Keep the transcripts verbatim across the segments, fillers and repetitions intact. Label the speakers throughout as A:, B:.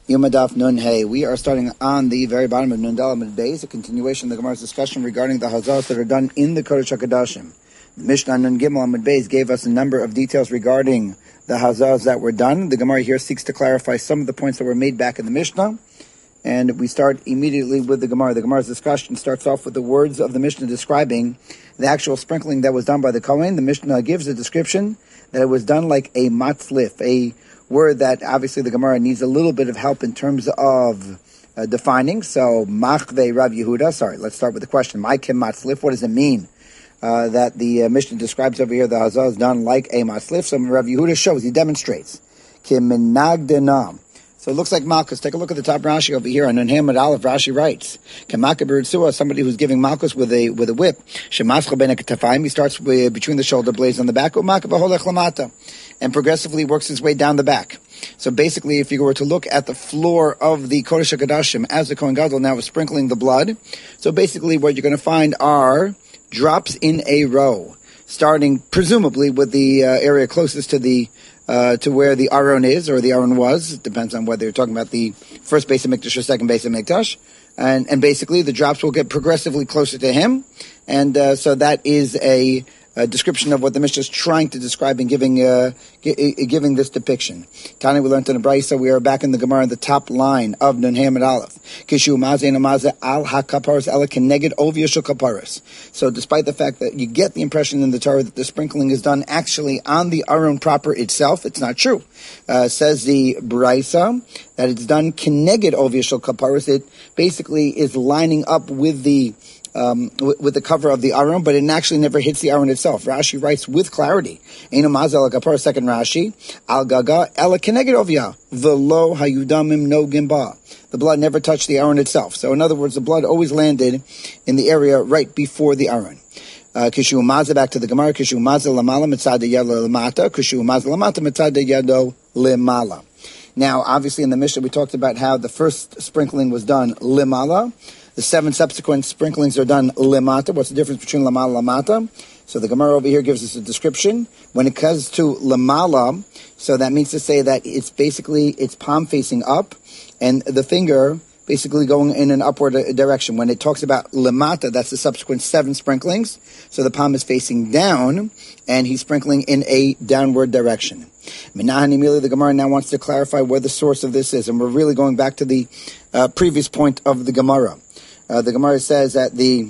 A: Yumadaf Nun Hey. We are starting on the very bottom of Nun Dalam Beis, a continuation of the Gemara's discussion regarding the hazahs that are done in the Kodesh HaKodashim. The Mishnah Nun Gimel Amud Beis gave us a number of details regarding the hazahs that were done. The Gemara here seeks to clarify some of the points that were made back in the Mishnah. And we start immediately with the Gemara. The Gemara's discussion starts off with the words of the Mishnah describing the actual sprinkling that was done by the Kohen. The Mishnah gives a description that it was done like a matzlif, a word that obviously the Gemara needs a little bit of help in terms of uh, defining. So, machve Rav Yehuda. Sorry, let's start with the question. Ma'akim matzlif. What does it mean uh, that the uh, Mishnah describes over here the hazah is done like a matzlif? So Rav Yehuda shows, he demonstrates. Kim minagdenam. So it looks like Malchus. Take a look at the top Rashi over here. On Nunhem Aleph, Rashi writes, Kamaka Berutsua, somebody who's giving Malchus with a with a whip. Shemascha ben Ketafayim, he starts with, between the shoulder blades on the back. Umaka b'holech lamata, and progressively works his way down the back. So basically, if you were to look at the floor of the Kodesh HaKodashim as the Kohen Gadol now is sprinkling the blood, so basically what you're going to find are drops in a row, starting presumably with the uh, area closest to the Uh, to where the Aron is, or the Aron was. It depends on whether you're talking about the first base of Mikdash or second base of Mikdash. And, and basically, the drops will get progressively closer to him. And uh, so that is a, a description of what the Mishnah is trying to describe in giving uh, g- giving this depiction. Tani, we learned in the Brisa, we are back in the Gemara in the top line of Nun Hamid Aleph. Kishu maze namaze al hakaparos ela keneged ovia shel kaparos. So despite the fact that you get the impression in the Torah that the sprinkling is done actually on the Aron proper itself, it's not true. Uh, says the Brisa that it's done keneged ovia shel kaparos. It basically is lining up with the Um, with, with the cover of the Aron, but it actually never hits the Aron itself. Rashi writes with clarity, Eino mazel kapar, second Rashi, al gaga ela keneged ovia v'lo hayudamim no gimba. The blood never touched the Aron itself. So in other words, the blood always landed in the area right before the Aron. Kishu mazel, back to the Gemara, Kishu mazel lamala mitzad yado lamata, Kishu mazel lamata mitzad yado limala. Now, obviously in the Mishnah we talked about how the first sprinkling was done limala. The seven subsequent sprinklings are done limata. What's the difference between lamala and lamata? So the Gemara over here gives us a description. When it comes to lamala, so that means to say that it's basically, it's palm facing up, and the finger basically going in an upward direction. When it talks about lamata, that's the subsequent seven sprinklings. So the palm is facing down, and he's sprinkling in a downward direction. Minahan immediately, the Gemara now wants to clarify where the source of this is, and we're really going back to the uh, previous point of the Gemara. Uh, the Gemara says that the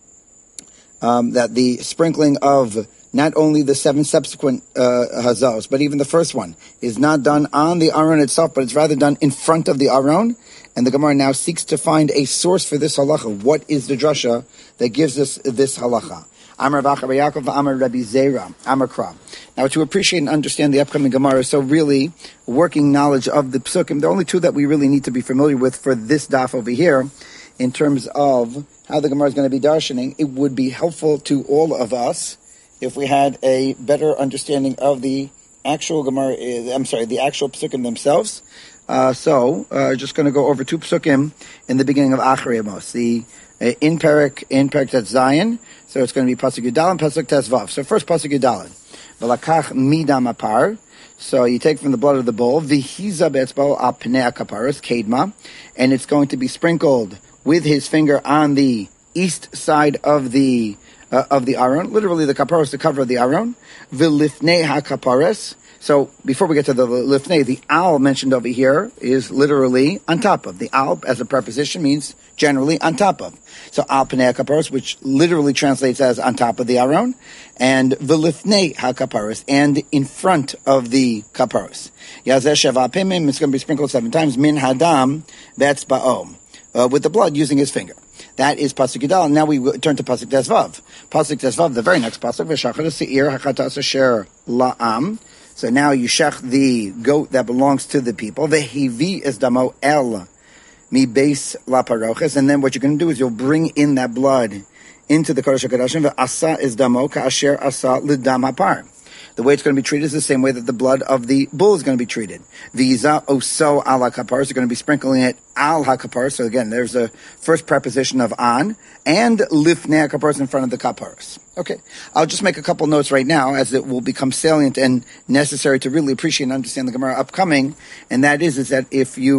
A: um, that the sprinkling of not only the seven subsequent uh, hazahs, but even the first one is not done on the Aron itself, but it's rather done in front of the Aron. And the Gemara now seeks to find a source for this halacha. What is the drasha that gives us this halacha? Amar Rabbi Yaakov, Amar Rabbi Zera, Amar Kra. Now, to appreciate and understand the upcoming Gemara, so really working knowledge of the psukim, the only two that we really need to be familiar with for this daf over here, in terms of how the Gemara is going to be darshaning, it would be helpful to all of us if we had a better understanding of the actual Gemara, I'm sorry, the actual psukim themselves. Uh, so, uh, just going to go over two psukim in the beginning of Acharei Amos. The uh, in Perik, in Perik Tet Zayin, so it's going to be Pasuk Yudal and Pasuk Tes Vav. So first Pasuk Yudal. V'lakach midam apar. So you take from the blood of the bull, v'hiza be'etzbo al pnei kaparos kedma, and it's going to be sprinkled with his finger on the east side of the uh, of the Aron, literally the kaparos, the cover of the Aron. V'lifnei ha-kaparos. So before we get to the lifnei, the al mentioned over here is literally on top of. The al as a preposition means generally on top of. So al pnei ha-kaparos, which literally translates as on top of the Aron, and v'lifnei ha-kaparos, and in front of the kaparos. Yazeh sheva pimim, it's going to be sprinkled seven times. Min hadam be'etzba'o. Uh, with the blood using his finger. That is Pasuk Yudal. Now we turn to Pasuk Tesvav. Pasuk Tesvav, the very next Pasuk, V'shachar se'ir hachatas asher la'am. So now you shech the goat that belongs to the people. V'hivi es damo el mi beis la paroches. And then what you're going to do is you'll bring in that blood into the Kodesh HaKodashim. V'asa es damo ka'asher asa l'dam hapar. The way it's going to be treated is the same way that the blood of the bull is going to be treated. V'iza oso al ha-kapar, so you're going to be sprinkling it al ha-kapar. So again, there's a first preposition of an, and lifnei ha-kapar in front of the kaparos. Okay, I'll just make a couple notes right now, as it will become salient and necessary to really appreciate and understand the Gemara upcoming, and that is, is that if you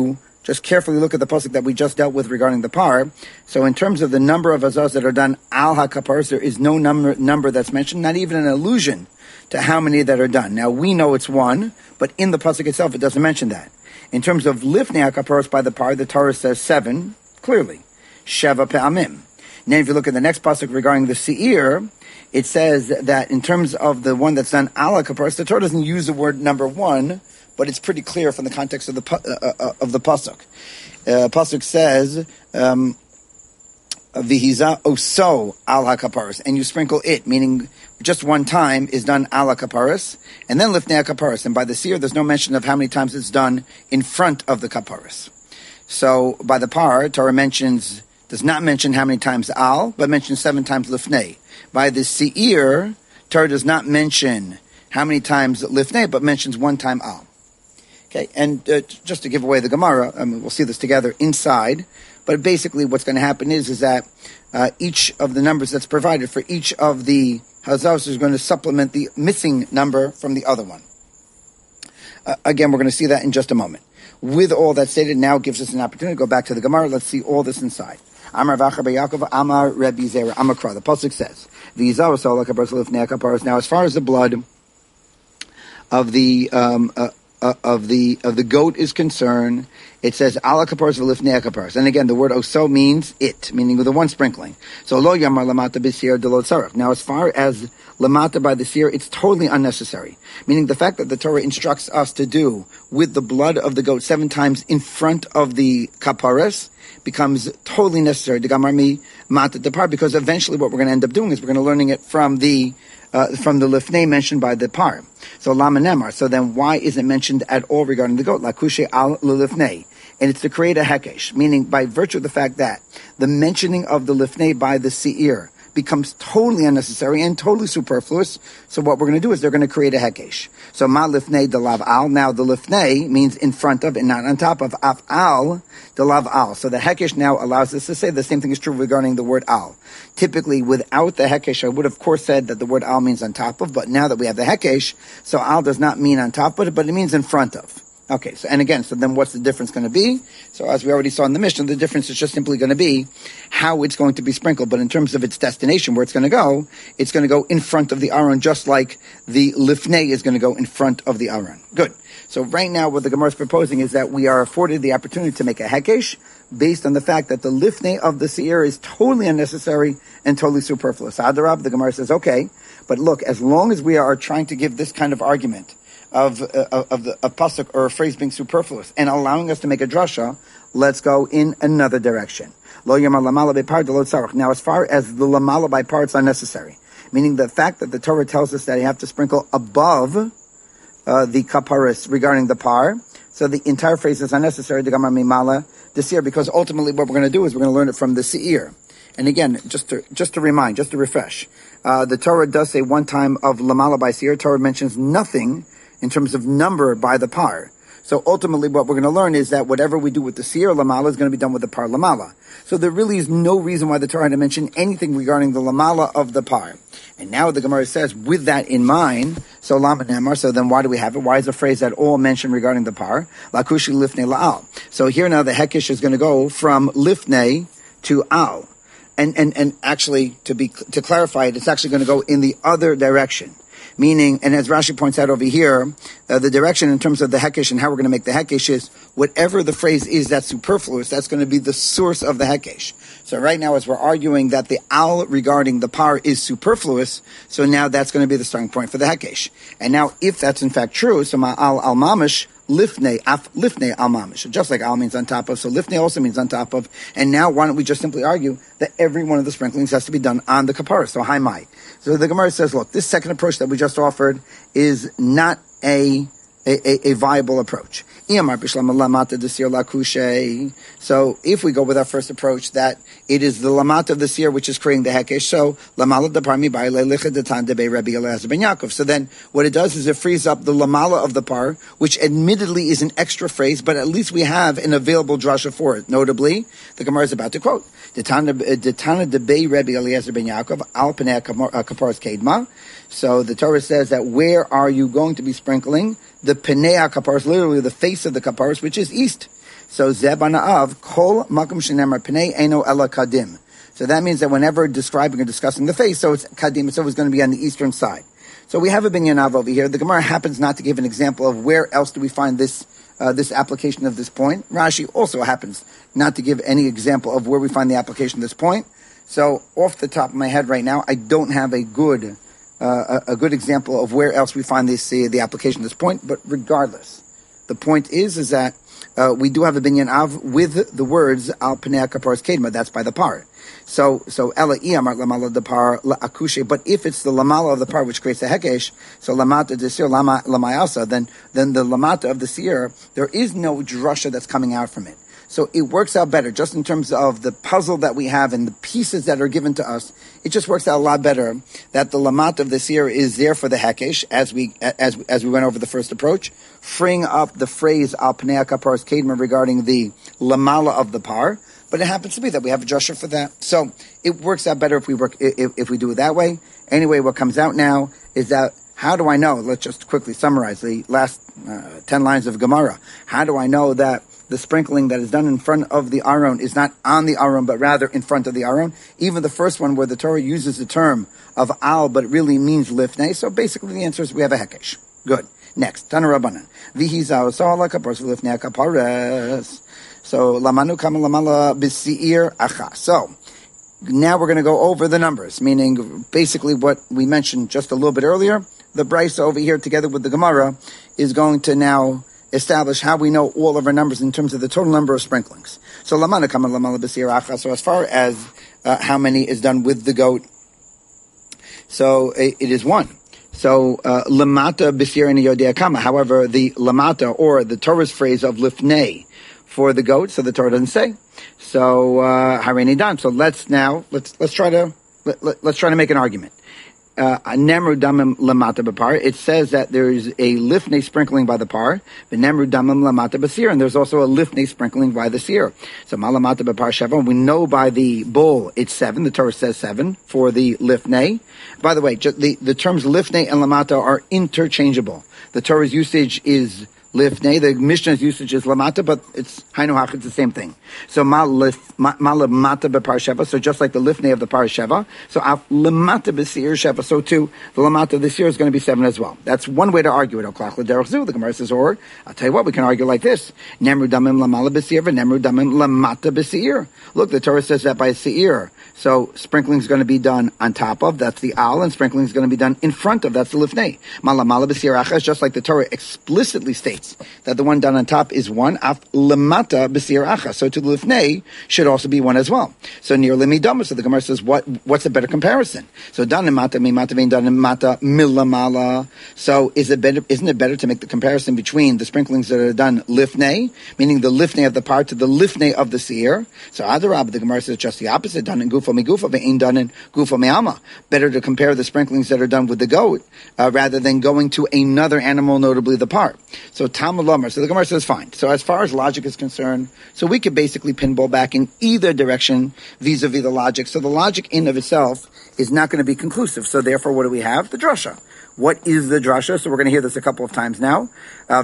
A: just carefully look at the pasuk that we just dealt with regarding the par. So in terms of the number of hazos that are done al hakaparos, there is no number number that's mentioned, not even an allusion to how many that are done. Now we know it's one, but in the pasuk itself it doesn't mention that. In terms of lifnei hakaparos by the par, the Torah says seven, clearly. Sheva pe'amim. Now if you look at the next pasuk regarding the seir, it says that in terms of the one that's done al hakaparos, the Torah doesn't use the word number one, but it's pretty clear from the context of the uh, uh, of the pasuk. Uh, pasuk says, um, "Vihiza oso al hakaparos," and you sprinkle it, meaning just one time is done al hakaparos, and then lifnei hakaparos. And by the seir, there's no mention of how many times it's done in front of the kaparos. So by the par, Torah mentions does not mention how many times al, but mentions seven times lifnei. By the seir, Torah does not mention how many times lifnei, but mentions one time al. Okay, and uh, just to give away the Gemara, I mean, we'll see this together inside, but basically what's going to happen is, is that uh, each of the numbers that's provided for each of the hazos is going to supplement the missing number from the other one. Uh, again, we're going to see that in just a moment. With all that stated, now gives us an opportunity to go back to the Gemara. Let's see all this inside. Amar Vacher Yaakov, Amar Rebbe Zera, Amakra. The pasuk says, now as far as the blood of the um, uh, uh, of the of the goat is concerned, it says ala kaparos v'lifnei kaparos. And again, the word oso means it, meaning the one sprinkling. So lo yamar lamata b'sir de lo tzarech. Now, as far as lamata by the seer, it's totally unnecessary. Meaning the fact that the Torah instructs us to do with the blood of the goat seven times in front of the kaparos becomes totally necessary to gamar mi mata depar, because eventually what we're going to end up doing is we're going to learning it from the uh, from the lifnei mentioned by the par. So lama nemar. So then why is it mentioned at all regarding the goat? Lakushe al lifnei. And it's to create a hekesh, meaning by virtue of the fact that the mentioning of the lifnei by the seir becomes totally unnecessary and totally superfluous. So what we're going to do is they're going to create a hekesh. So ma lifnei de lav al. Now the lifnei means in front of and not on top of. Af al de lav al. So the hekesh now allows us to say the same thing is true regarding the word al. Typically, without the hekesh, I would of course said that the word al means on top of, but now that we have the hekesh, so al does not mean on top of it, but it means in front of. Okay, so and again, so then what's the difference going to be? So as we already saw in the Mishnah, the difference is just simply going to be how it's going to be sprinkled. But in terms of its destination, where it's going to go, it's going to go in front of the Aron, just like the lifnei is going to go in front of the Aron. Good. So right now, what the Gemara is proposing is that we are afforded the opportunity to make a hekesh based on the fact that the lifnei of the seir is totally unnecessary and totally superfluous. Adarab, the Gemara says, okay, but look, as long as we are trying to give this kind of argument of uh, of the, a pasuk or a phrase being superfluous and allowing us to make a drasha, let's go in another direction. Lo yamar lamala by par de lo tzarech. Now, as far as the lamala by par, it's unnecessary. Meaning the fact that the Torah tells us that you have to sprinkle above uh, the kaparis regarding the par, so the entire phrase is unnecessary, the gamar mimala, the seir, because ultimately what we're going to do is we're going to learn it from the seir. And again, just to just to remind, just to refresh, uh, the Torah does say one time of lamala by seir. Torah mentions nothing in terms of number by the par. So ultimately what we're going to learn is that whatever we do with the seir lamala is going to be done with the par lamala. So there really is no reason why the Torah had to mention anything regarding the lamala of the par. And now the Gemara says, with that in mind, so lama nemar, so then why do we have it? Why is the phrase at all mentioned regarding the par? Lakushi lifnei la'al. So here now the hekesh is going to go from lifnei to al. And, and, and actually, to be, to clarify it, it's actually going to go in the other direction. Meaning, and as Rashi points out over here, uh, the direction in terms of the hekesh and how we're going to make the hekesh is whatever the phrase is that's superfluous, that's going to be the source of the hekesh. So right now, as we're arguing that the al regarding the par is superfluous, so now that's going to be the starting point for the hekesh. And now, if that's in fact true, so ma al al mamish, lifnei, af lifnei al mamish. Just like al means on top of, so lifnei also means on top of. And now, why don't we just simply argue that every one of the sprinklings has to be done on the kapara? So hi mai. So the Gemara says, look, this second approach that we just offered is not a a, a viable approach. So if we go with our first approach, that it is the lamat of the seer which is creating the hekesh, so lamala de parmi by leilicha de tan de be Rabbi Eliezer ben Yaakov. So then what it does is it frees up the lamala of the par, which admittedly is an extra phrase, but at least we have an available drasha for it. Notably, the Gemara is about to quote, de tana de be Rabbi Eliezer ben Yaakov al panei kaparas kedma. So the Torah says that where are you going to be sprinkling? the Penei HaKaparos, literally the face of the Kaparos, which is east. So Zebana of Kol Makom Shenemar Penei Eno Ela Kadim. So that means that whenever describing or discussing the face, so it's Kadim, it's always going to be on the eastern side. So we have a binyan av over here. The Gemara happens not to give an example of where else do we find this uh, this application of this point. Rashi also happens not to give any example of where we find the application of this point. So off the top of my head right now, I don't have a good uh, a, a good example of where else we find this uh, the application of this point. But regardless, the point is is that uh, we do have a binyan av with the words al pnei kaparos kedma. That's by the par. So, so ela iyamar lamala de par la'akushe. But if it's the lamala of the par which creates the hekesh, so lamata de sir lama lamayasa, then then the lamata of the seer, there is no drasha that's coming out from it. So it works out better, just in terms of the puzzle that we have and the pieces that are given to us. It just works out a lot better that the lamat of the seer is there for the hekesh, as we as as we went over the first approach, freeing up the phrase al pnei kaparos kedma regarding the lamala of the par. But it happens to be that we have a drasha for that. So it works out better if we work if, if we do it that way. Anyway, what comes out now is that, how do I know? Let's just quickly summarize the last uh, ten lines of Gemara. How do I know that the sprinkling that is done in front of the Aron is not on the Aron, but rather in front of the Aron? Even the first one where the Torah uses the term of al, but it really means lifnei. So basically the answer is we have a hekesh. Good. Next, Tana Rabbanan. V'hizah osala kaparos v'lifnei kapares. So lamanu kama lamala b'si'ir acha. So now we're going to go over the numbers, meaning basically what we mentioned just a little bit earlier. The Brisa over here together with the Gemara is going to now establish how we know all of our numbers in terms of the total number of sprinklings. So lamanu kama lamala b'si'ir acha. So as far as uh, how many is done with the goat, so it, it is one. So lamata b'si'ir and yodea kama. However, the lamata or the Torah's phrase of lifnei for the goat, so the Torah doesn't say. So hareini dan. So let's now let's let's try to let, let, let's try to make an argument. Nemru damim lamata b'par. It says that there is a lifnei sprinkling by the par, but nemru damim lamata b'seir, and there's also a lifnei sprinkling by the seir. So malamata b'par sheva. We know by the bull it's seven. The Torah says seven for the lifnei. By the way, just the the terms lifnei and lamata are interchangeable. The Torah's usage is lifnei. The Mishnah's usage is lamata, but it's hainu hach, it's the same thing. So ma lamata b'par sheva. So just like the lifnei of the par sheva, so af lamata b'seir sheva. So too, the lamata of this year is going to be seven as well. That's one way to argue it. Oklach l'derech zu. The Gemara says, or I'll tell you what, we can argue like this: nemru damim lamala b'seir, v'nemru damim lamata b'seir. Look, the Torah says that by seir. So sprinkling is going to be done on top of, that's the al, and sprinkling is going to be done in front of, that's the lifnei. Malamala b'seir achas, just like the Torah explicitly states that the one done on top is one, af lamata b'seir achas. So to the lifnei should also be one as well. So near limidama, so the Gemara says, what what's a better comparison? So done mata mimata vein done mata milamala. So is it better? Isn't it better to make the comparison between the sprinklings that are done lifnei, meaning the lifnei of the part, to the lifnei of the seir? So adarab, the Gemara says just the opposite, done in gufa migufa ve'in done in gufa me'ama. Better to compare the sprinklings that are done with the goat uh, rather than going to another animal, notably the part. So Talmud Lomar. So the Gemara says fine. So as far as logic is concerned, so we could basically pinball back in either direction vis-a-vis the logic. So the logic in of itself is not going to be conclusive. So therefore, what do we have? The drasha. What is the drasha? So we're going to hear this a couple of times now. Uh,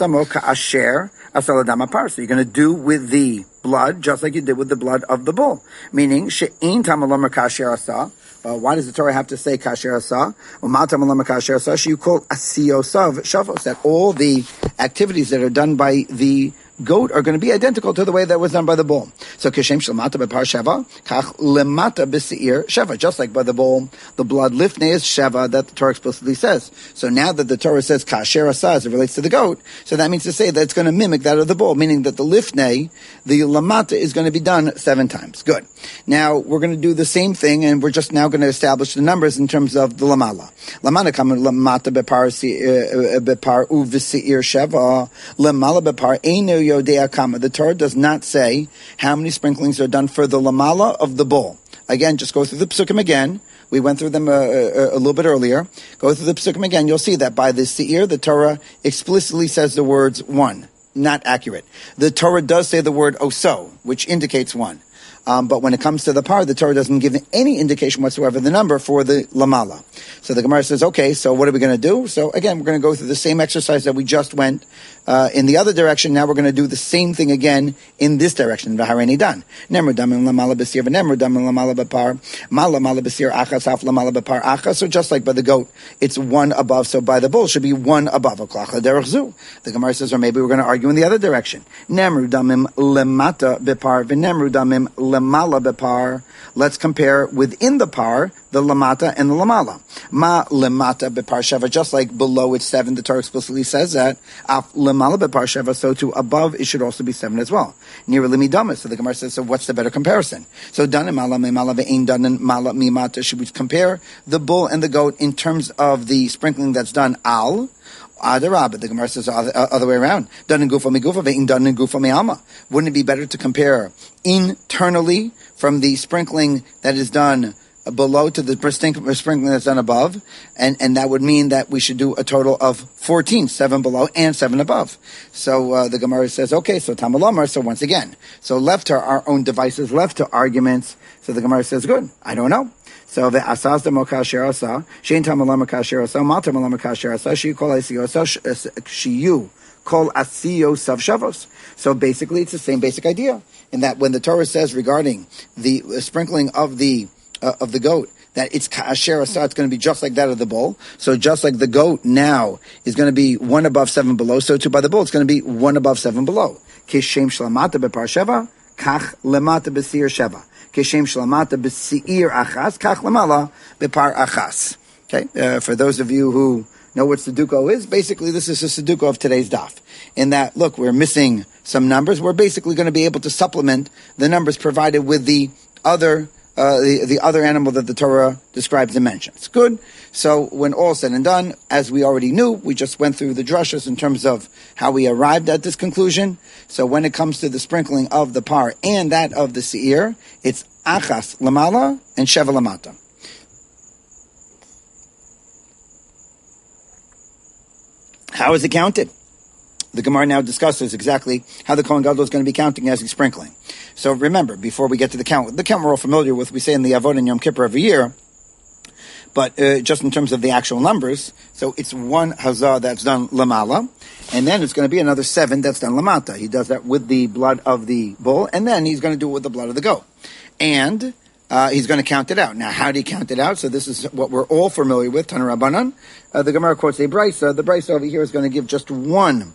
A: so you're going to do with the blood just like you did with the blood of the bull. Meaning, she'in tamalama kasher asa. Uh, why does the Torah have to say kasher asa? U'ma tamalama kasher asa. She call asiyosav shavos. That all the activities that are done by the goat are going to be identical to the way that was done by the bull. So kishem shlamata b'par sheva, kach lemata b'seir sheva. Just like by the bull, the blood lifnei is sheva that the Torah explicitly says. So now that the Torah says kasher asa as it relates to the goat, so that means to say that it's going to mimic that of the bull, meaning that the lifnei, the lamata, is going to be done seven times. Good. Now we're going to do the same thing, and we're just now going to establish the numbers in terms of the lamala. Lamana kam lamata b'par b'par u'v'seir sheva, lamala b'par einu yodea kama. The Torah does not say how many sprinklings are done for the lamala of the bull. Again, just go through the psukim again. We went through them a, a, a little bit earlier. Go through the psukim again. You'll see that by the seir, the Torah explicitly says the words one. Not accurate. The Torah does say the word oso, which indicates one. Um, but when it comes to the par, the Torah doesn't give any indication whatsoever the number for the lamala. So the Gemara says, okay, so what are we going to do? So again, we're going to go through the same exercise that we just went uh, in the other direction. Now we're going to do the same thing again in this direction. V'hareni dan. Nemru damim lamala b'sir v'nemru damim lamala b'par. Mala mala b'sir achas af lamala b'par achas. So just like by the goat, it's one above. So by the bull, should be one above. The Gemara says, or maybe we're going to argue in the other direction. Nemru damim lemata b'par v'nemru damim lemala b'par. Let's compare within the par the lamata and the lamala. Ma lemata b'par sheva, just like below it's seven, the Torah explicitly says that. Af lemala b'par sheva, so too above it should also be seven as well. Near limi damas. So the Gemara says, so what's the better comparison? So danim mala memala ve'ein danim mala mimata. Should we compare the bull and the goat in terms of the sprinkling that's done al? Adarab, the Gemara says other, other way around. Done in gufa me gufa, ve'in done in gufa me alma. Wouldn't it be better to compare internally from the sprinkling that is done below to the sprinkling that's done above? And, and that would mean that we should do a total of fourteen, seven below and seven above. So uh, the Gemara says, okay, so Tamalomar, so once again. So left to our own devices, left to arguments. So the Gemara says, good, I don't know. So the asas the mokasher asa, shein tamalama kasher asa, mal tamalama kasher asa, she kol asiyo asa, shiyu kol asiyo sav shavos. So basically, it's the same basic idea in that when the Torah says regarding the sprinkling of the uh, of the goat, that it's kasher asa, it's going to be just like that of the bull. So just like the goat now is going to be one above seven below, so too by the bull it's going to be one above seven below. Kishem shlamata bepar sheva, kach lemata besir sheva. Keshem shlamata b'si'ir achas, kach lamala b'par achas. Okay, uh, for those of you who know what Sudoku is, basically this is a Sudoku of today's daf. In that, look, we're missing some numbers. We're basically going to be able to supplement the numbers provided with the other uh, the, the other animal that the Torah describes and mentions. Good. So when all said and done, as we already knew, we just went through the drushas in terms of how we arrived at this conclusion. So when it comes to the sprinkling of the par and that of the seir, it's achas lamala and sheva lamata. How is it counted? The Gemara now discusses exactly how the Kohen Gadol is going to be counting as he's sprinkling. So remember, before we get to the count, the count we're all familiar with, we say in the Avot and Yom Kippur every year, but uh, just in terms of the actual numbers, so it's one hazah that's done lamala, and then it's going to be another seven that's done lamata. He does that with the blood of the bull, and then he's going to do it with the blood of the goat. And uh, he's going to count it out. Now, how do you count it out? So this is what we're all familiar with, Tana Rabbanan. Uh, the Gemara quotes a brisa. The brisa over here is going to give just one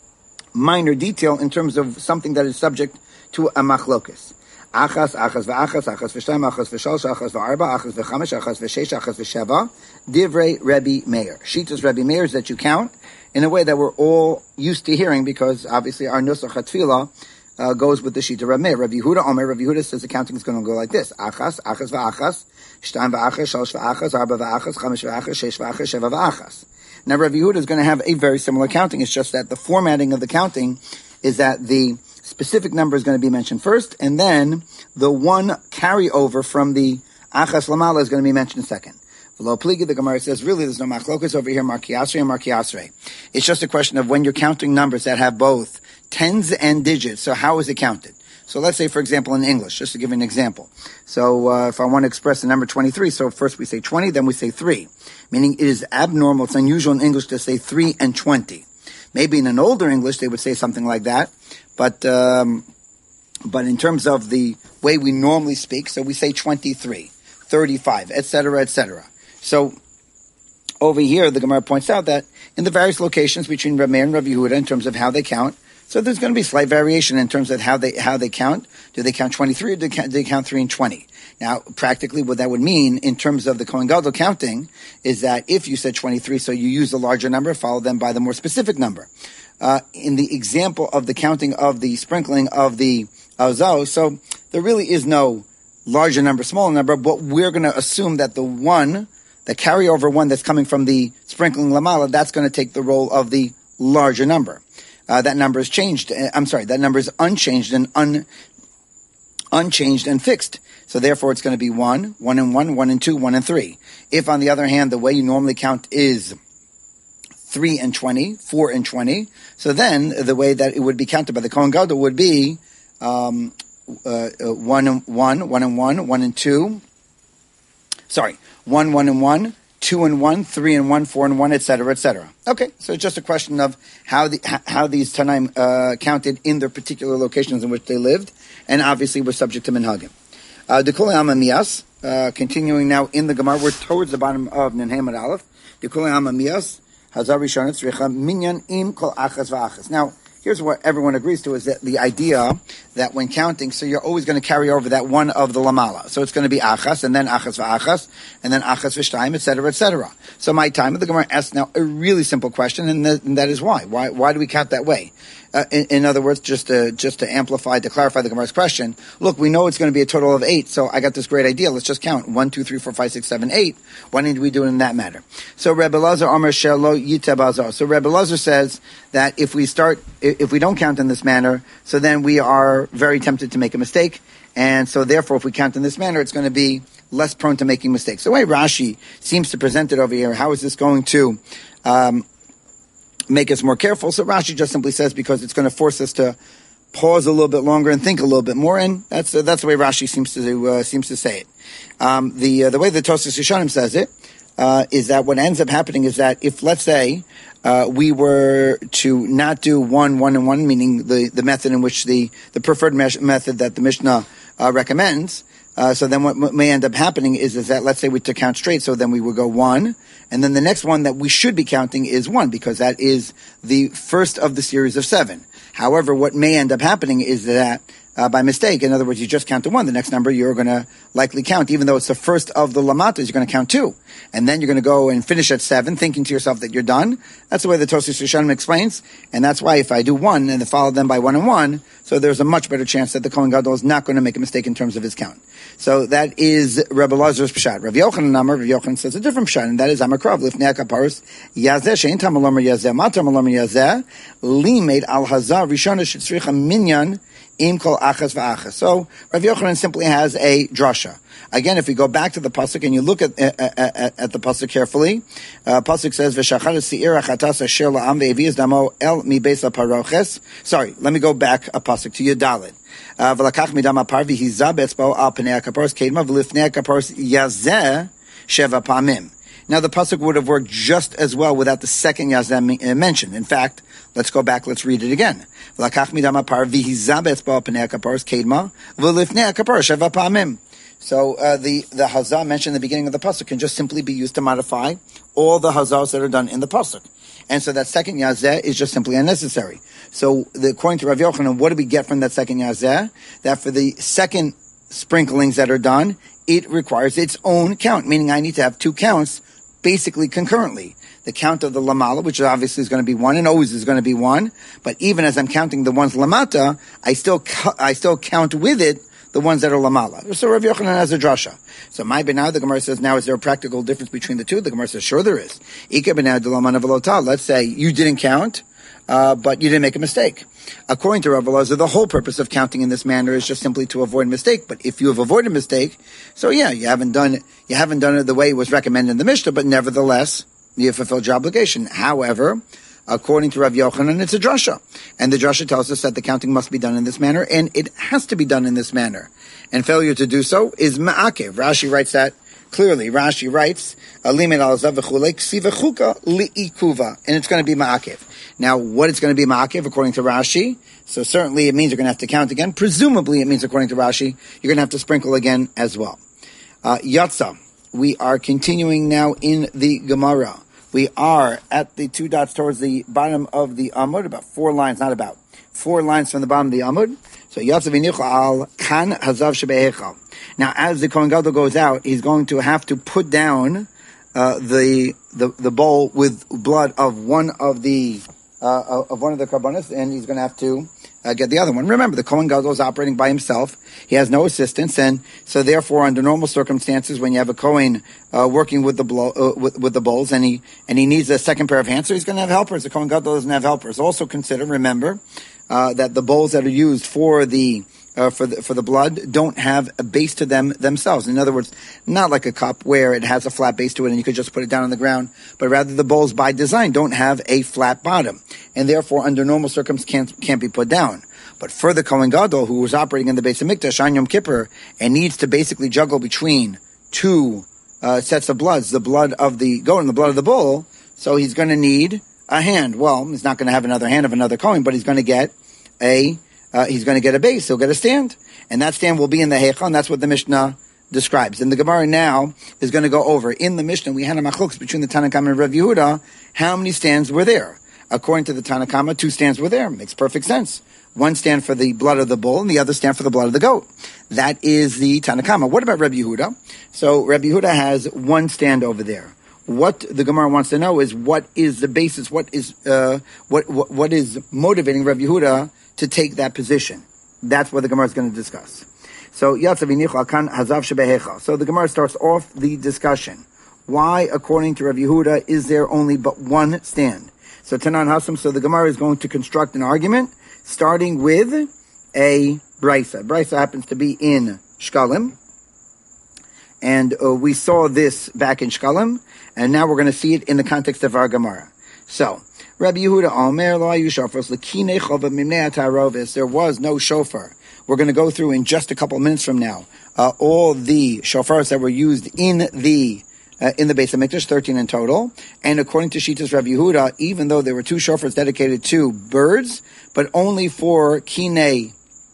A: minor detail in terms of something that is subject to a machlokas. Achas, achas, v'achas, achas, v'shtayim, achas, v'shalosh, achas, v'arba, achas, v'chamesh, achas, v'shesh, achas, v'sheva, divrei Rebbe Meir. Shitas Rebbe Meir is that you count in a way that we're all used to hearing, because obviously our nusach hatfilah uh, goes with the Shita Rebbe Meir. Rabbi Yehuda Omer, Rabbi Yehuda says the counting is going to go like this. Achas, achas, v'achas, shtayim, v'achas, shalosh, v'achas, arba, v'achas, chamesh, v'achas, shesh, v'achas, sheva, v'achas. Now, Rabbi Yehuda is going to have a very similar counting. It's just that the formatting of the counting is that the specific number is going to be mentioned first, and then the one carryover from the achas lamala is going to be mentioned second. V'lo pligi, the Gemara says, really, there's no machlokas over here, marki asrei and marki asrei. It's just a question of when you're counting numbers that have both tens and digits, so how is it counted? So let's say, for example, in English, just to give you an example. So uh, if I want to express the number twenty-three, so first we say twenty, then we say three. Meaning it is abnormal, it's unusual in English to say three and twenty. Maybe in an older English they would say something like that. But um, but in terms of the way we normally speak, so we say twenty-three, thirty-five, et cetera, et cetera. So over here, the Gemara points out that in the various locations between Rav Meir and Rav Yehuda in terms of how they count, so there's going to be slight variation in terms of how they how they count. Do they count twenty-three or do they count, do they count three and twenty? Now, practically what that would mean in terms of the Kohen Gadol counting is that if you said twenty-three, so you use the larger number, follow them by the more specific number. Uh, in the example of the counting of the sprinkling of the Azau, so there really is no larger number, smaller number, but we're going to assume that the one, the carryover one that's coming from the sprinkling Lamala, that's going to take the role of the larger number. Uh, that number is changed. I'm sorry, that number is unchanged and un, unchanged and fixed. So therefore it's going to be one, one and one, one and two, one and three. If on the other hand, the way you normally count is three and twenty, four and twenty, so then the way that it would be counted by the Kohen Gadol would be, um, uh, uh, one and one, one and one, one and two. Sorry, one, one and one, two and one, three and one, four and one, et cetera, et cetera. Okay, so it's just a question of how the how these Tanaim uh, counted in their particular locations in which they lived, and obviously were subject to minhagim. Uh, Dekule Amamiyas, uh, continuing now in the Gemara, we're towards the bottom of Nenhem Aleph. Dekule Amamiyas, Hazar Rishon Tzricha Minyan Im Kol Achas V'Achas. Now, here's what everyone agrees to, is that the idea that when counting, so you're always going to carry over that one of the lamala. So it's going to be achas, and then achas v'achas, and then achas v'shtayim, et cetera, et cetera. So my time of the Gemara asks now a really simple question, and, th- and that is why. Why Why do we count that way? Uh, in, in other words, just to just to amplify, to clarify the Gemara's question, look, we know it's going to be a total of eight, so I got this great idea. Let's just count. One, two, three, four, five, six, seven, eight. Why didn't we do it in that manner? So Rebbe Lazar Omer Shelo Yiteb Azar. So Rebbe Lazar says that if we start, if we don't count in this manner, so then we are very tempted to make a mistake, and so therefore if we count in this manner, it's going to be less prone to making mistakes. So the way Rashi seems to present it over here, how is this going to um, make us more careful? So Rashi just simply says because it's going to force us to pause a little bit longer and think a little bit more, and that's uh, that's the way Rashi seems to uh, seems to say it. Um, the uh, the way the Tosfos Yeshanim says it uh, is that what ends up happening is that if, let's say, uh, we were to not do one, one, and one, meaning the, the method in which the the preferred me- method that the Mishnah uh, recommends. Uh, so then what may end up happening is, is that, let's say we to count straight, so then we would go one, and then the next one that we should be counting is one, because that is the first of the series of seven. However, what may end up happening is that, uh, by mistake, in other words, you just count to one, the next number you're going to likely count, even though it's the first of the lamatas, you're going to count two. And then you're going to go and finish at seven, thinking to yourself that you're done. That's the way the Tosfos Yeshanim explains, and that's why if I do one and follow them by one and one, so there's a much better chance that the Kohen Gadol is not going to make a mistake in terms of his count. So that is Rebbe Lazar's pshat. Rav Yochanan Amar, Rav Yochanan says a different pshat, and that is Amakrav Lifnei Kaparos Yazeh Shein Tam Alomer Yazeh Matam Alomer Yazeh Limed Al Hazar Rishona Shetzricha Minyan Im Kol Achas VaAchas. So Rav Yochanan simply has a drasha. Again, if we go back to the pasuk and you look at at, at, at the pasuk carefully, uh, pasuk says V'shachar Seir Achatas Asher La'am Ve'Avias Damo El Mi Beis Paroches. Sorry, let me go back a pasuk to Yudalid. V'lakach midam apar v'hizah be'etzba'o al pnei hakaparos kedma v'lifnei hakaparos yazeh sheva pamim. Now the pasuk would have worked just as well without the second yazeh mentioned. In fact, let's go back. Let's read it again. V'lakach midam apar v'hizah be'etzba'o al pnei hakaparos kedma v'lifnei hakaparos sheva pamim. So uh, the the hazah mentioned in the beginning of the pasuk can just simply be used to modify all the hazahs that are done in the pasuk. And so that second yazeh is just simply unnecessary. So the, according to Rav Yochanan, what do we get from that second yazeh? That for the second sprinklings that are done, it requires its own count, meaning I need to have two counts basically concurrently. The count of the lamala, which obviously is going to be one and always is going to be one, but even as I'm counting the ones lamata, I still cu- I still count with it the ones that are lamala. So Rav Yochanan has a drasha. So my benau, the Gemara says, now is there a practical difference between the two? The Gemara says, sure there is. Let's say you didn't count, uh, but you didn't make a mistake. According to Rav Elazar, the whole purpose of counting in this manner is just simply to avoid mistake. But if you have avoided mistake, so yeah, you haven't done it, you haven't done it the way it was recommended in the Mishnah, but nevertheless, you have fulfilled your obligation. However, according to Rav Yochanan, it's a drasha. And the drasha tells us that the counting must be done in this manner, and it has to be done in this manner. And failure to do so is ma'akev. Rashi writes that clearly. Rashi writes, Alimed al zav v'chulei ksiva chuka li'ikuva. And it's going to be ma'akev. Now, what it's going to be ma'akev, according to Rashi, so certainly it means you're going to have to count again. Presumably it means, according to Rashi, you're going to have to sprinkle again as well. Uh, Yatsa. We are continuing now in the Gemara. We are at the two dots towards the bottom of the Amud, about four lines, not about, four lines from the bottom of the Amud. So, Yatzav v'nichal al kan hazav shebehechal. Now, as the Kohen Gadol goes out, he's going to have to put down uh, the, the the bowl with blood of one of the uh, of one of the karbanos, and he's going to have to uh, get the other one. Remember, the Kohen Gadol is operating by himself; he has no assistance, and so therefore, under normal circumstances, when you have a Kohen uh, working with the blow, uh, with, with the bowls, and he and he needs a second pair of hands, so he's going to have helpers. The Kohen Gadol doesn't have helpers. Also, consider, remember, uh, that the bowls that are used for the Uh, for the, for the blood don't have a base to them themselves. In other words, not like a cup where it has a flat base to it and you could just put it down on the ground, but rather the bowls by design don't have a flat bottom, and therefore under normal circumstances can't, can't be put down. But for the Kohen Gadol, who was operating in the Beis Hamikdash on Yom Kippur, and needs to basically juggle between two uh, sets of bloods, the blood of the goat and the blood of the bull, so he's going to need a hand. Well, he's not going to have another hand of another Kohen, but he's going to get a uh, he's going to get a base. He'll get a stand, and that stand will be in the Heichal, and that's what the Mishnah describes. And the Gemara now is going to go over in the Mishnah. We had a machlokes between the Tanna Kama and Rav Yehuda. How many stands were there? According to the Tanna Kama, two stands were there. Makes perfect sense. One stand for the blood of the bull, and the other stand for the blood of the goat. That is the Tanna Kama. What about Rav Yehuda? So Rav Yehuda has one stand over there. What the Gemara wants to know is what is the basis, what is uh, what, what what is motivating Rav Yehuda to take that position. That's what the Gemara is going to discuss. So Yatzav Inichu Akan Hazav Shebehecha. So the Gemara starts off the discussion. Why, according to Rav Yehuda, is there only but one stand? So Tanan Hasam. So the Gemara is going to construct an argument, starting with a brisa. Brisa happens to be in Shkalim, and uh, we saw this back in Shkalim, and now we're going to see it in the context of our Gemara. So, Rabbi Yehuda Omer lo hayu shofars l'kinei chova mimnei hatarovis. There was no shofar. We're going to go through in just a couple of minutes from now uh, all the shofars that were used in the uh, in the Beis Hamikdash, thirteen in total. And according to Shitas Rabbi Yehuda, even though there were two shofars dedicated to birds, but only for kinei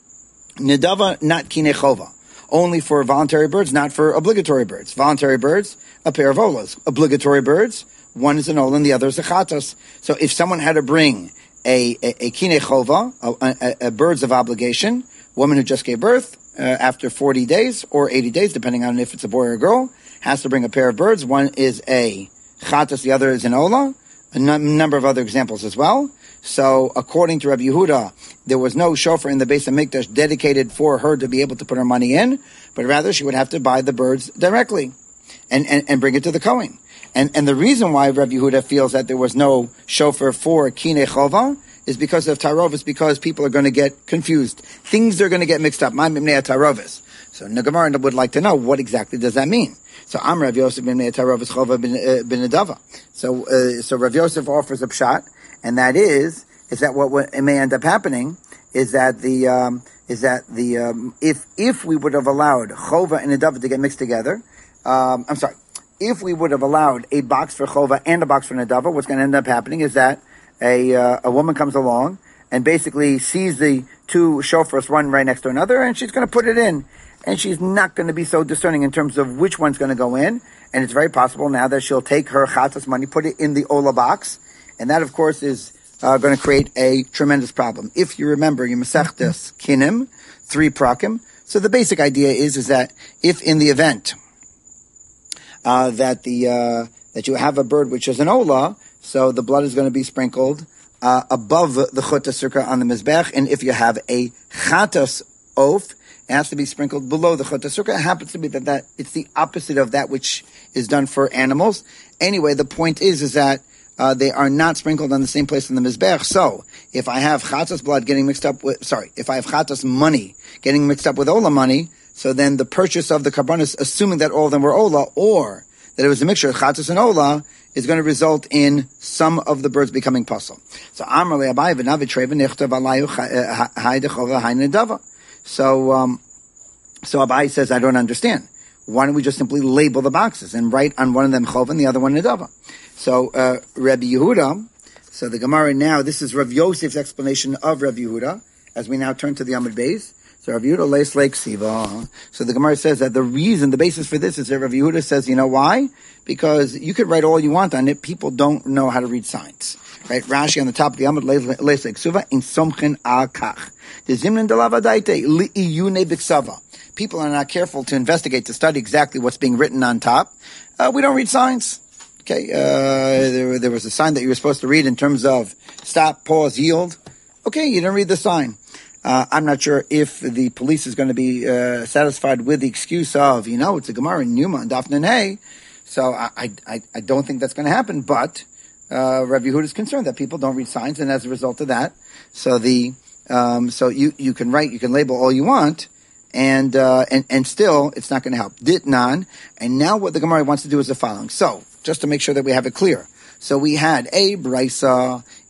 A: nedava, not kinei chova. Only for voluntary birds, not for obligatory birds. Voluntary birds, a pair of olas. Obligatory birds, one is an ola and the other is a chatos. So if someone had to bring a, a, a kinei chova, a, a, a birds of obligation, woman who just gave birth, uh, after forty days or eighty days, depending on if it's a boy or a girl, has to bring a pair of birds. One is a chatos, the other is an ola. A n- number of other examples as well. So, according to Rabbi Yehuda, there was no shofar in the Beis Hamikdash dedicated for her to be able to put her money in, but rather she would have to buy the birds directly and, and, and bring it to the Kohen. And and the reason why Rabbi Yehuda feels that there was no shofar for kinei chova is because of tarovis, because people are going to get confused. Things are going to get mixed up. My mimnei tarovis. So, Nagamar would like to know, what exactly does that mean? So, Am Rav Yosef mimnei tarovis chova bin nedava. So, uh, so Rav Yosef offers a pshat. And that is, is that what, what it may end up happening is that the, um, is that the, um, if, if we would have allowed chova and nedava to get mixed together, um, I'm sorry, if we would have allowed a box for chova and a box for nedava, what's going to end up happening is that a, uh, a woman comes along and basically sees the two shofars, one right next to another, and she's going to put it in. And she's not going to be so discerning in terms of which one's going to go in. And it's very possible now that she'll take her chatas money, put it in the ola box, and that, of course, is uh, going to create a tremendous problem. If you remember, you Masechtas Kinim, three prakim. So the basic idea is is that if in the event uh, that the uh, that you have a bird which is an ola, so the blood is going to be sprinkled uh, above the chut surka on the mizbech, and if you have a chatas oaf, it has to be sprinkled below the chut surka. It happens to be that, that it's the opposite of that which is done for animals. Anyway, the point is is that Uh, they are not sprinkled on the same place in the Mizbech. So, if I have chatas blood getting mixed up with, sorry, if I have chatas money getting mixed up with ola money, so then the purchase of the karbanos, assuming that all of them were ola, or that it was a mixture of chatas and ola, is going to result in some of the birds becoming puzzle. So, Amar Abai v'navi treva nichtav alayu haydechova haynedava. So, um, so Abai says, I don't understand. Why don't we just simply label the boxes and write on one of them chova and the other one nedava? So, uh, Rabbi Yehuda, so the Gemara now, this is Rav Yosef's explanation of Rabbi Yehuda, as we now turn to the Amud Beis. So, Rav Yehuda leis leik siva. So the Gemara says that the reason, the basis for this is that Rav Yehuda says, you know why? Because you could write all you want on it, people don't know how to read signs. Right? Rashi on the top of the Amud leis leik siva, in somchen al kach. The zimnin delav adaite, li iyune biksava. People are not careful to investigate, to study exactly what's being written on top. Uh, we don't read signs. Okay, uh, there, there was a sign that you were supposed to read in terms of stop, pause, yield. Okay, you didn't read the sign. Uh, I'm not sure if the police is going to be uh, satisfied with the excuse of, you know, it's a Gemara in Yuma and Daf Nun Hey. So I, I, I don't think that's going to happen. But uh, Rabbi Yehuda is concerned that people don't read signs, and as a result of that, so the um, so you you can write, you can label all you want. And, uh, and, and still, it's not going to help. Ditnan. And now what the Gemara wants to do is the following. So, just to make sure that we have it clear. So we had a brisa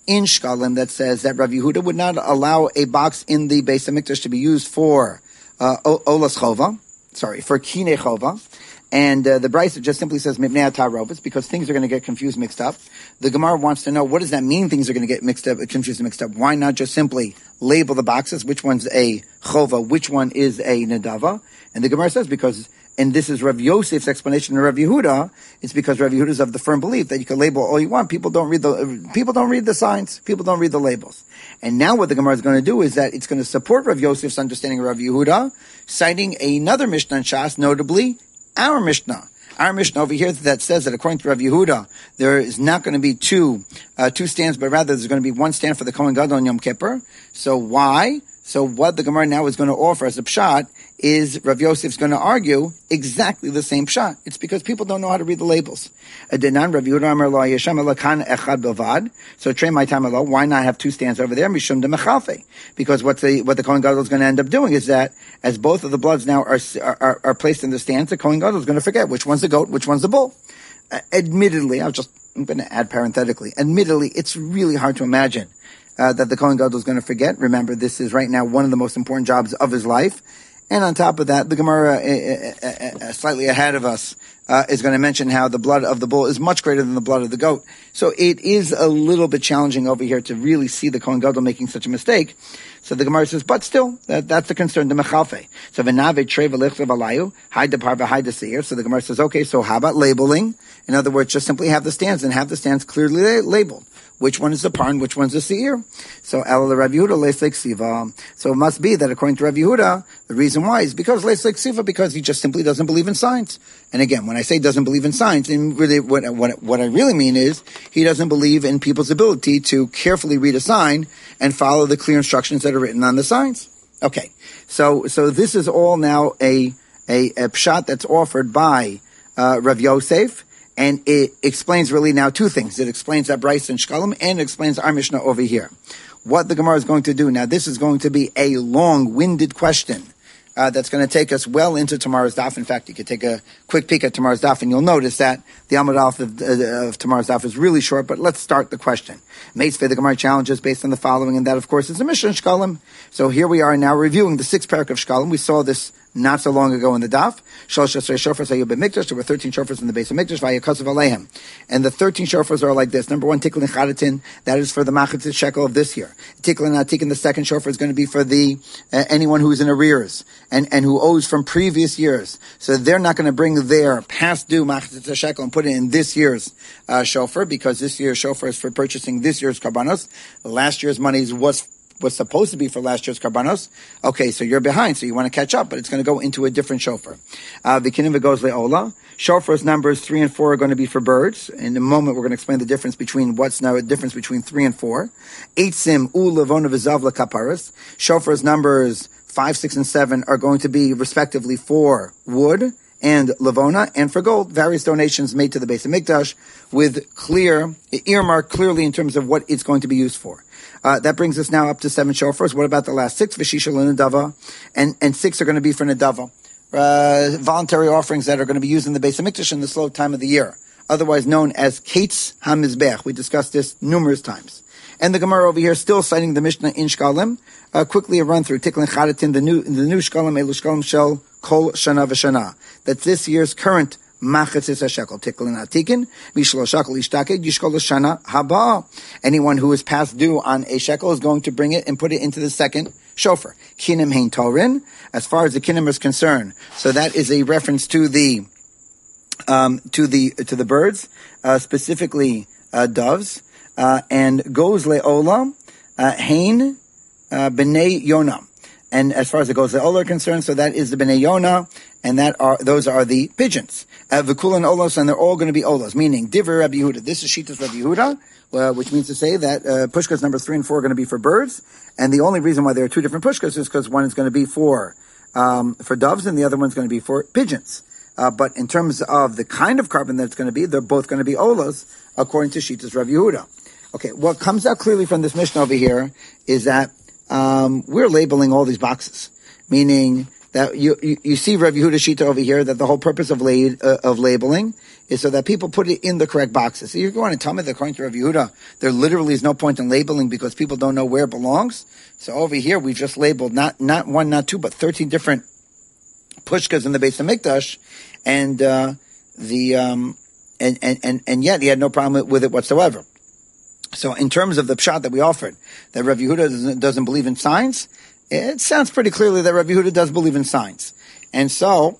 A: in Shkalim that says that Rav Yehuda would not allow a box in the Beis HaMikdash to be used for uh, Olas Chova, sorry, for Kinei Chova. And uh, the Brisa just simply says Mipnei Tarovis because things are going to get confused, mixed up. The Gemara wants to know, what does that mean things are going to get mixed up, confused and mixed up? Why not just simply label the boxes, which one's a Chova, which one is a Nadava? And the Gemara says because, and this is Rav Yosef's explanation of Rav Yehuda, it's because Rav Yehuda is of the firm belief that you can label all you want. People don't read the, people don't read the signs. People don't read the labels. And now what the Gemara is going to do is that it's going to support Rav Yosef's understanding of Rav Yehuda, citing another Mishnah in Shas, notably our Mishnah. Our Mishnah over here that says that according to Rav Yehuda, there is not going to be two, uh, two stands, but rather there's going to be one stand for the Kohen Gadol on Yom Kippur. So why? So what the Gemara now is going to offer as a pshat is Rav Yosef's going to argue exactly the same pshat. It's because people don't know how to read the labels. Adenan Rav Yehuda Amar Lo Yesham Elakan Echad Bilvad. So train my time alone. Why not have two stands over there? Mishum de Mechafe. Because what the what the Kohen Gadol is going to end up doing is that as both of the bloods now are are, are placed in the stands, the Kohen Gadol is going to forget which one's the goat, which one's the bull. Uh, admittedly, I'll just I'm going to add parenthetically. Admittedly, it's really hard to imagine Uh, that the Kohen Gadol is going to forget. Remember, this is right now one of the most important jobs of his life. And on top of that, the Gemara, uh, uh, uh, uh, slightly ahead of us, uh, is going to mention how the blood of the bull is much greater than the blood of the goat. So it is a little bit challenging over here to really see the Kohen Gadol making such a mistake. So the Gemara says, but still, that, that's the concern, the Mechalfe. So v'nave trei v'lichtav alayu, hide the par v'hide the seir. So the Gemara says, okay, so how about labeling? In other words, just simply have the stands and have the stands clearly labeled. Which one is the par and which one's the seir? So el Rav Yehuda leislik siva. So it must be that according to Rav Yehuda, the reason why is because leislik siva, because he just simply doesn't believe in signs. And again, when I say doesn't believe in signs, and really what, what, what I really mean is he doesn't believe in people's ability to carefully read a sign and follow the clear instructions that are written on the signs. Okay, so so this is all now a a, a pshat that's offered by uh, Rav Yosef. And it explains really now two things. It explains that Bryce and Shkalim, and it explains our Mishnah over here. What the Gemara is going to do. Now, this is going to be a long-winded question uh, that's going to take us well into tomorrow's daf. In fact, you could take a quick peek at tomorrow's daf, and you'll notice that the Amud Aleph of, uh, of tomorrow's daf is really short, but let's start the question. Meitzvei, the Gemara challenges based on the following, and that, of course, is the Mishnah in Shkalim. So here we are now reviewing the sixth parak of Shkalim. We saw this not so long ago in the daf. Shalosh esrei shofars hayu b'mikdash. There were thirteen shofars in the Beis HaMikdash. Vayakasav aleihem. And the thirteen shofars are like this. Number one, tiklin chadatin. That is for the machatzit shekel of this year. Tiklin atikin. The second shofar is going to be for the uh, anyone who is in arrears and and who owes from previous years. So they're not going to bring their past due machatzit shekel and put it in this year's uh, shofar, because this year's shofar is for purchasing this year's karbanos. Last year's money was was supposed to be for last year's karbanos. Okay, so you're behind, so you want to catch up, but it's going to go into a different shofar. Uh, V'kinim v'goz le'ola. Shofar's numbers three and four are going to be for birds. In a moment, we're going to explain the difference between what's now a difference between three and four. Eitzim u levona v'zav lekaparas. Shofar's numbers five, six, and seven are going to be respectively for wood and levona, and for gold, various donations made to the Beis HaMikdash with clear, earmarked clearly in terms of what it's going to be used for. Uh, that brings us now up to seven shofars. What about the last six? V'shisha l'nadava, and and six are going to be for nadava, uh, voluntary offerings that are going to be used in the Beis HaMikdash in the slow time of the year, otherwise known as Kates HaMizbech. We discussed this numerous times. And the Gemara over here still citing the Mishnah in Shkalim. Uh, quickly a run through. Tiklin chadatin, the new the new Shkalim, elu Shkalim shel kol shana v'shana. That's this year's current machatzis shekel. Tiklin atikin, mishlo shekel ishtaked, yishkol shana haba. Anyone who is past due on a shekel is going to bring it and put it into the second shofar. Kinim hein torin. As far as the kinim is concerned, so that is a reference to the um, to the to the birds, uh, specifically uh, doves. Uh, and goes le'ola, uh, hein, uh, b'nei Yonah. And as far as the goes le'ola are concerned, so that is the b'nei Yonah, and that are, those are the pigeons. Uh, v'kulan olos, and they're all going to be olos, meaning divrei Rabbi Yehuda. This is Shitas Rabbi Yehuda, uh, which means to say that, uh, pushkas numbers three and four are going to be for birds, and the only reason why there are two different pushkas is because one is going to be for, um, for doves, and the other one's going to be for pigeons. Uh, but in terms of the kind of carbon that it's going to be, they're both going to be olos, according to Shitas Rabbi Yehuda. Okay, what comes out clearly from this Mishnah over here is that um, we're labeling all these boxes, meaning that you, you, you see Rav Yehuda Shita over here, that the whole purpose of, la- uh, of labeling is so that people put it in the correct boxes. So you're going to tell me that according to Rav Yehuda, there literally is no point in labeling because people don't know where it belongs. So over here, we've just labeled not, not one, not two, but thirteen different pushkas in the Beis HaMikdash, and, uh, the, um, and, and, and, and yet he had no problem with it whatsoever. So in terms of the pshat that we offered, that Rav Yehuda doesn't, doesn't believe in signs, it sounds pretty clearly that Rav Yehuda does believe in signs. And so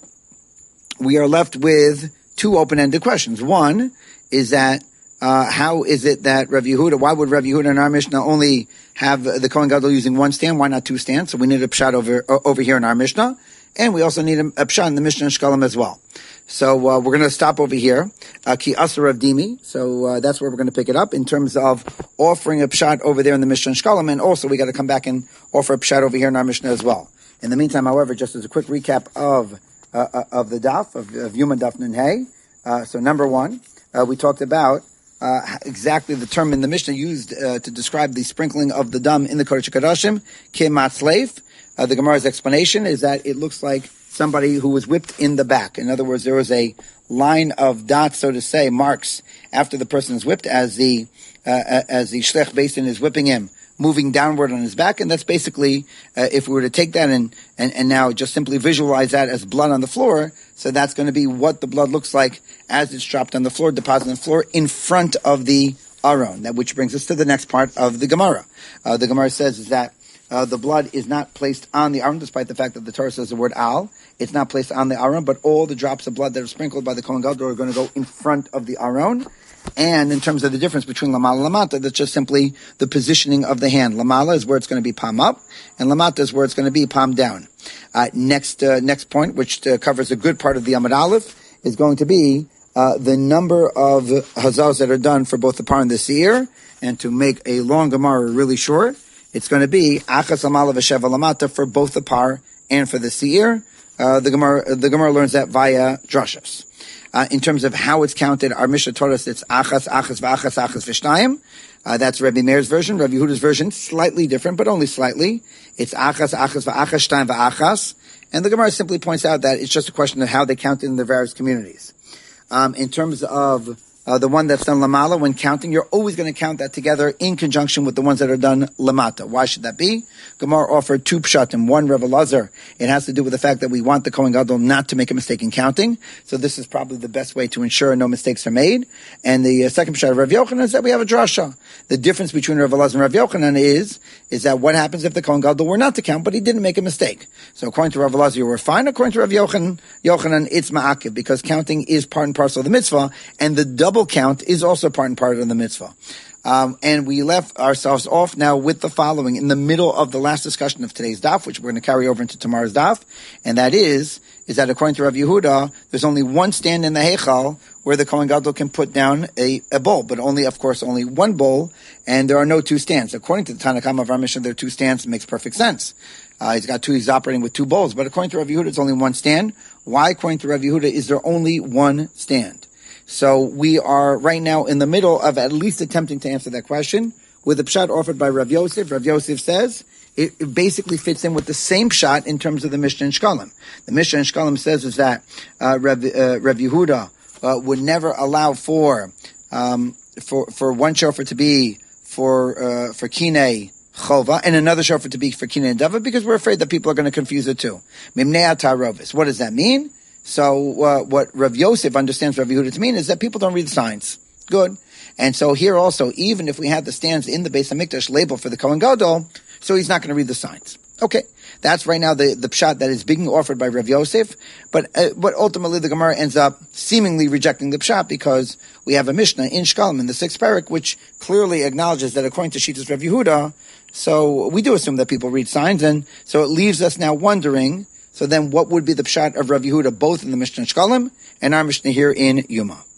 A: we are left with two open-ended questions. One is that, uh, how is it that Rav Yehuda, why would Rav Yehuda in our Mishnah only have the Kohen Gadol using one stand? Why not two stands? So we need a pshat over, over here in our Mishnah. And we also need a, a pshat in the Mishnah and Shkalim as well. So uh, we're going to stop over here. Uh, Ki Asar Rav Dimi. So uh, that's where we're going to pick it up in terms of offering a pshat over there in the Mishnah and Shkalim. And also we got to come back and offer a pshat over here in our Mishnah as well. In the meantime, however, just as a quick recap of uh, of the daf, of, of Yuma Daf Nun Hey. Uh, so number one, uh, we talked about uh, exactly the term in the Mishnah used uh, to describe the sprinkling of the dam in the Kodesh HaKodashim, Kematzleif. Uh, the Gemara's explanation is that it looks like somebody who was whipped in the back. In other words, there was a line of dots, so to say, marks after the person is whipped, as the uh, as the shlech basin is whipping him, moving downward on his back, and that's basically, uh, if we were to take that and, and and now just simply visualize that as blood on the floor, so that's going to be what the blood looks like as it's dropped on the floor, deposited on the floor in front of the aron. That which brings us to the next part of the Gemara. Uh, the Gemara says is that Uh, the blood is not placed on the aron, despite the fact that the Torah says the word al. It's not placed on the aron, but all the drops of blood that are sprinkled by the Kohen Gadol are going to go in front of the aron. And in terms of the difference between lamala and lamata, that's just simply the positioning of the hand. Lamala is where it's going to be palm up, and lamata is where it's going to be palm down. Uh, next, uh, next point, which uh, covers a good part of the Amud Aleph, is going to be uh, the number of hazals that are done for both the par and the seir. And to make a long Gemara really short, it's going to be achas lamala v'sheva lamata for both the par and for the seir. Uh, the Gemara, the Gemara learns that via drashas. Uh, in terms of how it's counted, our Mishnah taught us it's achas, achas, v'achas, achas, v'shnayim. Uh, that's Rabbi Meir's version. Rabbi Yehuda's version, slightly different, but only slightly. It's achas, achas, v'achas, shtayim, v'achas. And the Gemara simply points out that it's just a question of how they count in the various communities. Um, in terms of Uh, the one that's done lamala, when counting, you're always going to count that together in conjunction with the ones that are done lamata. Why should that be? Gemara offered two pshatim. One, Rebbe Lazar. It has to do with the fact that we want the Kohen Gadol not to make a mistake in counting. So this is probably the best way to ensure no mistakes are made. And the uh, second pshat of Rav Yochanan is that we have a drasha. The difference between Rebbe Lazar and Rav Yochanan is, is that what happens if the Kohen Gadol were not to count, but he didn't make a mistake. So according to Rebbe Lazar, you were fine. According to Rav Yochanan, Yochanan, it's ma'akiv, because counting is part and parcel of the mitzvah, and the double count is also part and part of the mitzvah. Um, and we left ourselves off now with the following in the middle of the last discussion of today's daf, which we're going to carry over into tomorrow's daf, and that is, is that according to Rav Yehuda, there's only one stand in the Heichal where the Kohen Gadol can put down a, a bowl, but only, of course, only one bowl, and there are no two stands. According to the Tanna Kama of our Mishnah, there are two stands. It makes perfect sense. Uh, he's got two, he's operating with two bowls, but according to Rav Yehuda, it's only one stand. Why, according to Rav Yehuda, is there only one stand? So we are right now in the middle of at least attempting to answer that question with a pshat offered by Rav Yosef. Rav Yosef says it, it basically fits in with the same pshat in terms of the Mishnah and Shkalim. The Mishnah and Shkalim says is that uh, Rav, uh, Rav Yehuda uh, would never allow for um, for for one shofar to be for uh, for kinei chova and another shofar to be for kinei and dava, because we're afraid that people are going to confuse the two. Mimnei tarovis. What does that mean? So uh, what Rav Yosef understands Rav Yehuda to mean is that people don't read the signs. Good. And so here also, even if we had the stands in the Beis HaMikdash label for the Kohen Gadol, so he's not going to read the signs. Okay. That's right now the, the pshat that is being offered by Rav Yosef. But uh, but ultimately the Gemara ends up seemingly rejecting the pshat, because we have a Mishnah in Shkalim in the sixth parak which clearly acknowledges that according to Shittas Rav Yehuda, so we do assume that people read signs, and so it leaves us now wondering, so then what would be the pshat of Rav Yehuda both in the Mishnah and Shkalim and our Mishnah here in Yuma?